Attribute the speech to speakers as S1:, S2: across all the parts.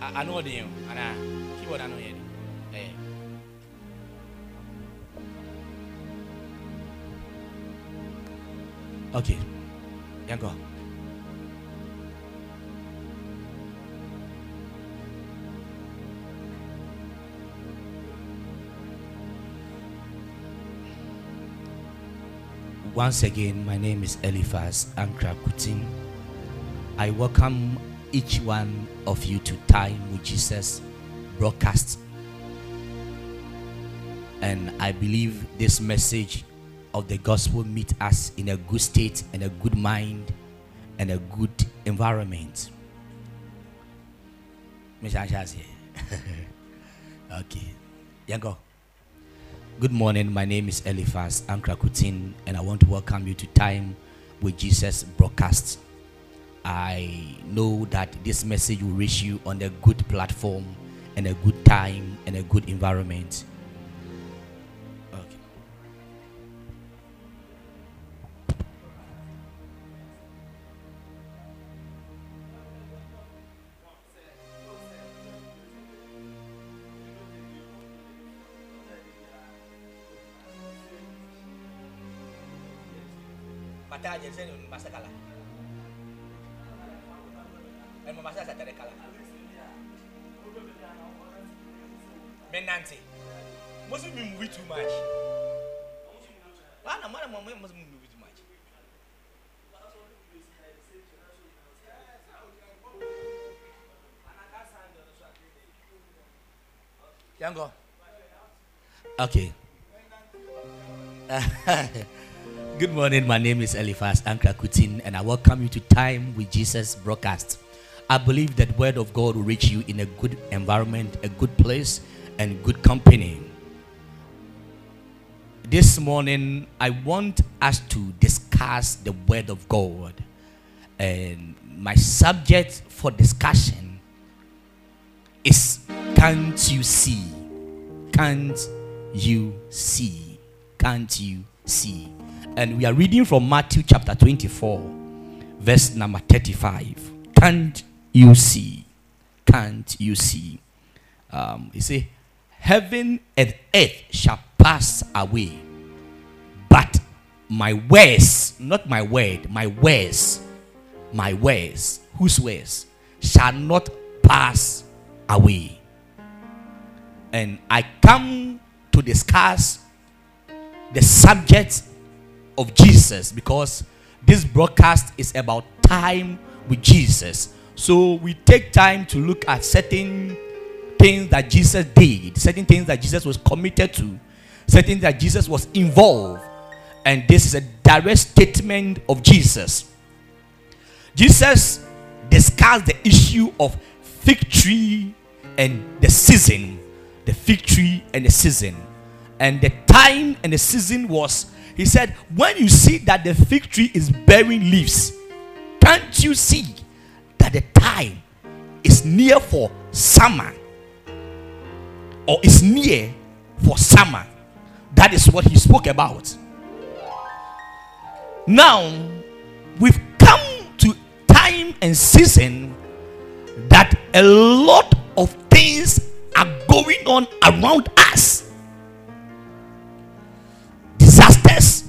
S1: I know the keyboard. I know it. Okay, Yango. Once again, my name is Eliphaz Ankra Kutin. I welcome each one of you to Time with Jesus broadcast. And I believe this message of the gospel meet us in a good state and a good mind and a good environment. Okay. Yango. Good morning. My name is Eliphaz Ankra Kutin, and I want to welcome you to Time with Jesus broadcast. I know that this message will reach you on a good platform and a good time and a good environment. Okay. Mata aja saya masa kalah. Masa saya tak kalah. Menanti. Must be moving too much. Mana must be moving too much. Yango. Okay. Good morning, my name is Eliphaz Ankra Kutin, and I welcome you to Time with Jesus broadcast. I believe that word of God will reach you in a good environment, a good place, and good company. This morning, I want us to discuss the word of God. And my subject for discussion is, can't you see? Can't you see? Can't you see? And we are reading from Matthew chapter 24, verse number 35. Can't you see? Can't you see? You see, heaven and earth shall pass away, but my words, not my word, my words, whose words shall not pass away. And I come to discuss the subject of Jesus, because this broadcast is about time with Jesus. So we take time to look at certain things that Jesus did, certain things that Jesus was committed to, certain things that Jesus was involved. And this is a direct statement of Jesus. Jesus discussed the issue of fig tree and the season. The fig tree and the season. And the time and the season was, he said, when you see that the fig tree is bearing leaves, can't you see that the time is near for summer, or is near for summer? That is what he spoke about. Now we've come to time and season that a lot of things are going on around us. Disasters,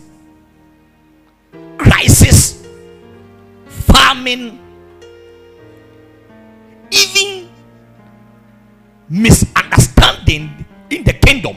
S1: crisis, famine, even misunderstanding in the kingdom.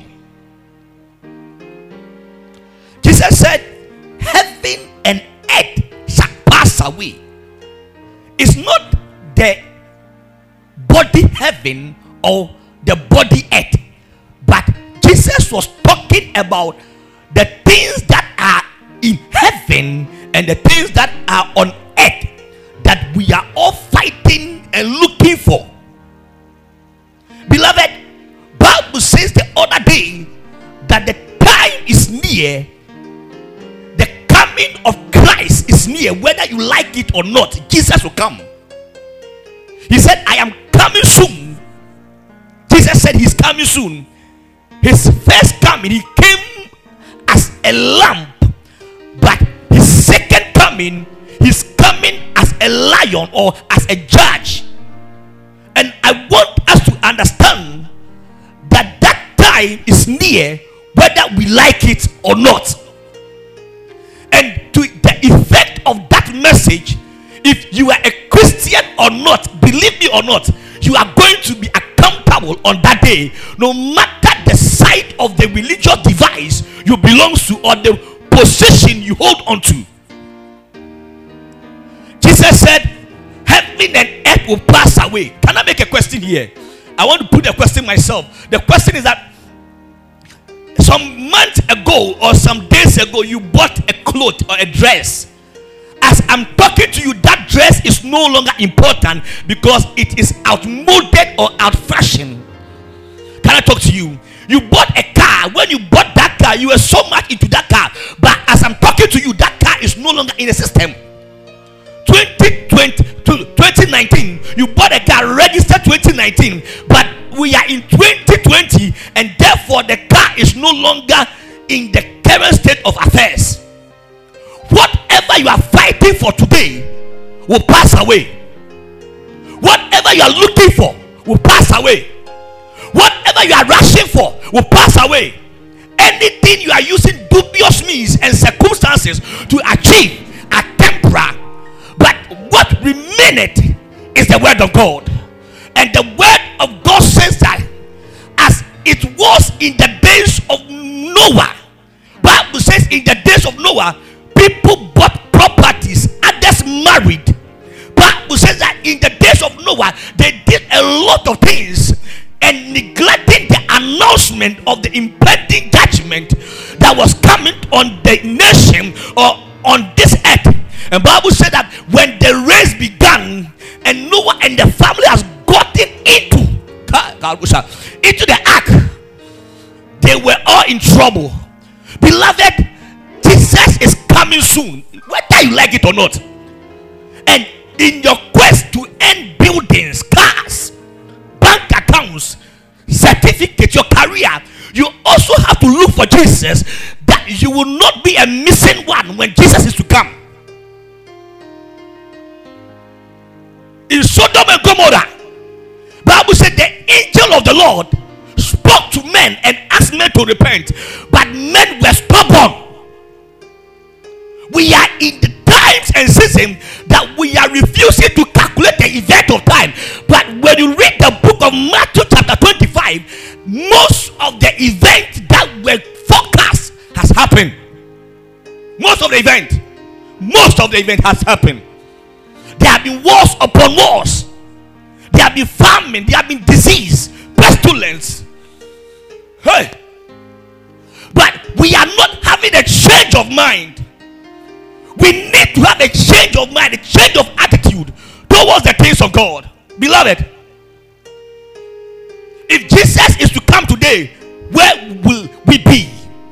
S1: Jesus said, heaven and earth shall pass away. It's not the body heaven or the body earth, but Jesus was talking about the things that are in heaven and the things that are on earth that we are all fighting and looking for. Beloved, Bible says the other day that the time is near, the coming of Christ is near. Whether you like it or not, Jesus will come. He said, I am coming soon. Jesus said he's coming soon. His first coming, he came as a lamb, but his second coming, he's coming as a lion or as a judge. And I want us to understand that that time is near, whether we like it or not. And to the effect of that message, if you are a Christian or not, believe me or not, you are going to be accountable on that day, no matter the side of the religious device you belong to or the position you hold on to. Jesus said, heaven and earth will pass away. Can I make a question here? I want to put a question myself. The question is that some months ago or some days ago, you bought a cloth or a dress. As I'm talking to you, that dress is no longer important because it is outmoded or outfashioned. Can I talk to you? You bought a car. When you bought that car, you were so much into that car. But as I'm talking to you, that car is no longer in the system. 2019, you bought a car registered 2019, but we are in 2020, and therefore the car is no longer in the current state of affairs. Whatever you are fighting for today will pass away. Whatever you are looking for will pass away. Whatever you are rushing for will pass away. Anything you are using dubious means and circumstances to achieve are temporary. But what remaineth is the word of God. And the word of God says that as it was in the days of Noah, Bible says in the days of Noah, people bought properties, others married. Bible says that in the days of Noah, they did a lot of things and neglecting the announcement of the impending judgment that was coming on the nation or on this earth. And Bible said that when the race began and Noah and the family has gotten into the ark, they were all in trouble. Beloved, Jesus is coming soon, whether you like it or not. And in your quest to earn buildings, cars, bank accounts, certificates, your career, you also have to look for Jesus, that you will not be a missing one when Jesus is to come. In Sodom and Gomorrah, Bible said the angel of the Lord spoke to men and asked men to repent, but men were stubborn. We are in the times and season that we are refusing to calculate the event of time. But when you read the book of Matthew chapter 25, most of the events that were forecast has happened. Most of the event has happened. There have been wars upon wars. There have been famine. There have been disease, pestilence. Hey, but we are not having a change of mind. We need to have a change of mind, a change of attitude towards the things of God. Beloved, if Jesus is to come today, where will we be?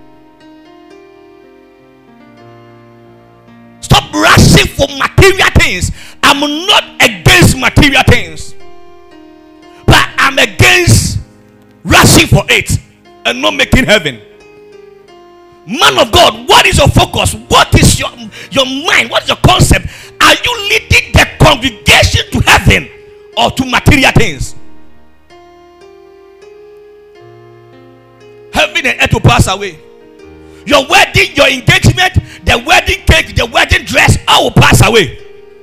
S1: Stop rushing for material things. I'm not against material things, but I'm against rushing for it and not making heaven. Man of God, what is your focus? What is your mind? What is your concept? Are you leading the congregation to heaven or to material things? Heaven and earth will pass away. Your wedding, your engagement, the wedding cake, the wedding dress, all will pass away.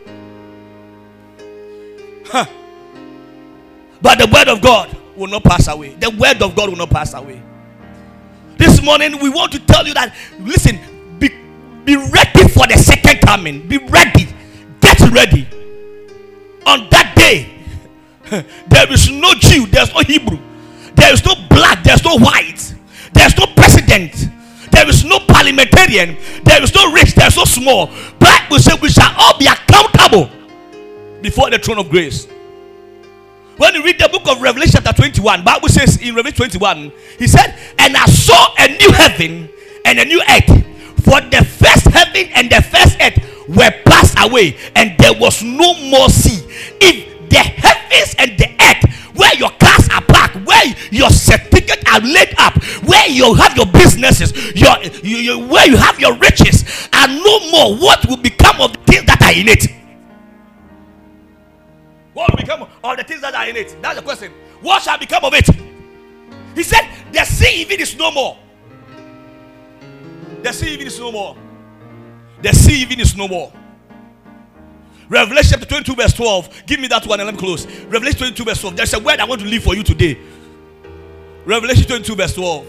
S1: But the word of God will not pass away. The word of God will not pass away. This morning we want to tell you that, listen, be ready for the second coming. Be ready. Get ready. On that day, there is no Jew, there's no Hebrew, there is no black, there's no white, there's no president, there is no parliamentarian, there is no rich, there's no small. Bible says we shall all be accountable before the throne of grace. When you read the book of Revelation chapter 21, Bible says in Revelation 21, he said, and I saw a new heaven and a new earth, for the first heaven and the first earth were passed away, and there was no more sea. If the heavens and the earth, where your cars are parked, where your certificates are laid up, where you have your businesses, where you have your riches, are no more, what will become of the things that are in it? What will become of the things that are in it? That's the question. What shall become of it? He said, the sea even is no more. The sea even is no more. The sea even is no more. Revelation chapter 22 verse 12. Give me that one and let me close. Revelation 22 verse 12. There's a word I want to leave for you today. Revelation 22 verse 12.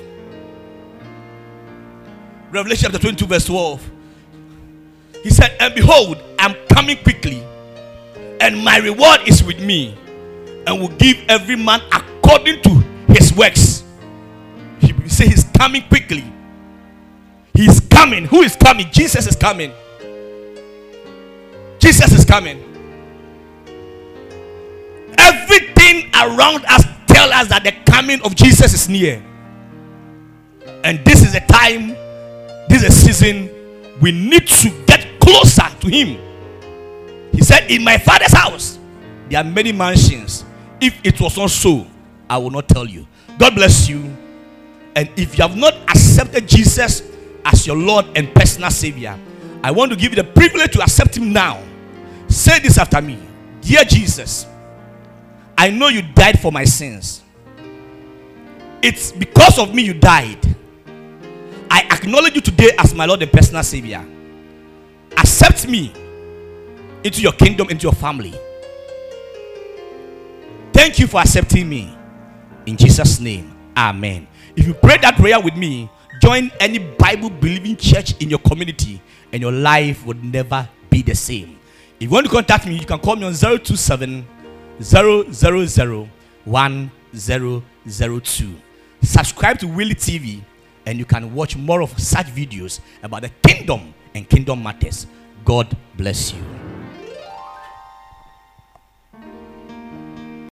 S1: Revelation chapter 22 verse 12. He said, and behold, I'm coming quickly, and my reward is with me, and will give every man according to his works. He said he's coming quickly. He's coming. Who is coming? Jesus is coming. Jesus is coming. Everything around us tells us that the coming of Jesus is near. And this is a time, this is a season, we need to get closer to him. He said, in my Father's house there are many mansions. If it was not so, I will not tell you. God bless you. And if you have not accepted Jesus as your Lord and personal Savior, I want to give you the privilege to accept him now. Say this after me. Dear Jesus, I know you died for my sins. It's because of me you died. I acknowledge you today as my Lord and personal Savior. Accept me into your kingdom, into your family. Thank you for accepting me. In Jesus' name, amen. If you pray that prayer with me, join any Bible-believing church in your community, and your life would never be the same. If you want to contact me, you can call me on 027 000 1002. Subscribe to Willie TV, and you can watch more of such videos about the kingdom and kingdom matters. God bless you.